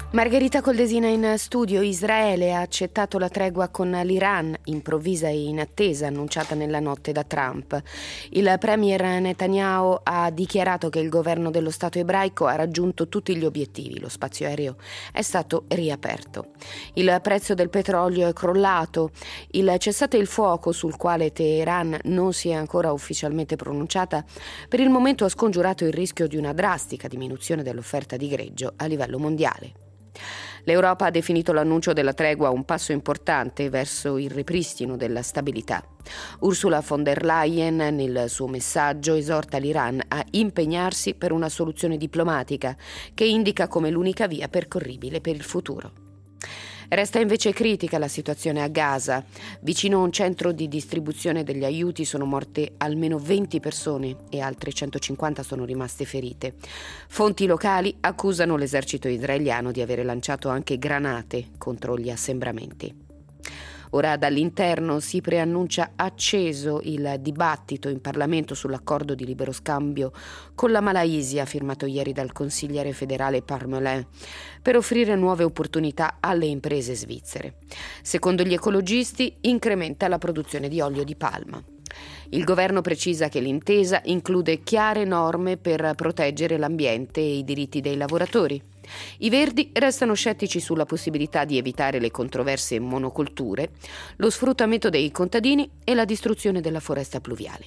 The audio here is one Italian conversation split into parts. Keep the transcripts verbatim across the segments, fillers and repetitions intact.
Margherita Coldesina in studio. Israele ha accettato la tregua con l'Iran, improvvisa e inattesa, annunciata nella notte da Trump. Il premier Netanyahu ha dichiarato che il governo dello Stato ebraico ha raggiunto tutti gli obiettivi. Lo spazio aereo è stato riaperto. Il prezzo del petrolio è crollato. Il cessate il fuoco, sul quale Teheran non si è ancora ufficialmente pronunciata, per il momento ha scongiurato il rischio di una drastica diminuzione dell'offerta di greggio a livello mondiale. L'Europa ha definito l'annuncio della tregua un passo importante verso il ripristino della stabilità. Ursula von der Leyen, nel suo messaggio, esorta l'Iran a impegnarsi per una soluzione diplomatica che indica come l'unica via percorribile per il futuro. Resta invece critica la situazione a Gaza. Vicino a un centro di distribuzione degli aiuti sono morte almeno venti persone e altre centocinquanta sono rimaste ferite. Fonti locali accusano l'esercito israeliano di avere lanciato anche granate contro gli assembramenti. Ora dall'interno si preannuncia acceso il dibattito in Parlamento sull'accordo di libero scambio con la Malaysia, firmato ieri dal consigliere federale Parmelin, per offrire nuove opportunità alle imprese svizzere. Secondo gli ecologisti, incrementa la produzione di olio di palma. Il governo precisa che l'intesa include chiare norme per proteggere l'ambiente e i diritti dei lavoratori. I Verdi restano scettici sulla possibilità di evitare le controverse monocolture, lo sfruttamento dei contadini e la distruzione della foresta pluviale.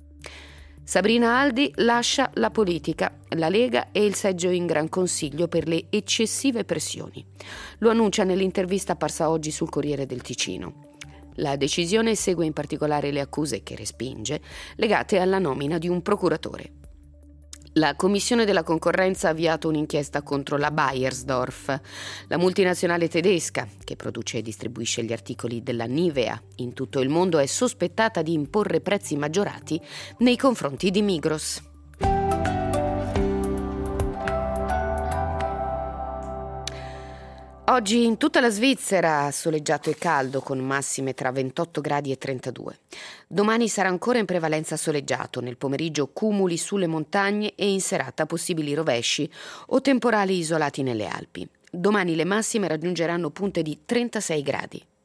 Sabrina Aldi lascia la politica, la Lega e il seggio in Gran Consiglio per le eccessive pressioni. Lo annuncia nell'intervista apparsa oggi sul Corriere del Ticino. La decisione segue in particolare le accuse, che respinge, legate alla nomina di un procuratore. La Commissione della Concorrenza ha avviato un'inchiesta contro la Bayersdorf, la multinazionale tedesca che produce e distribuisce gli articoli della Nivea. In tutto il mondo è sospettata di imporre prezzi maggiorati nei confronti di Migros. Oggi in tutta la Svizzera soleggiato e caldo, con massime tra ventotto gradi e trentadue. Domani sarà ancora in prevalenza soleggiato, nel pomeriggio cumuli sulle montagne e in serata possibili rovesci o temporali isolati nelle Alpi. Domani le massime raggiungeranno punte di trentasei gradi.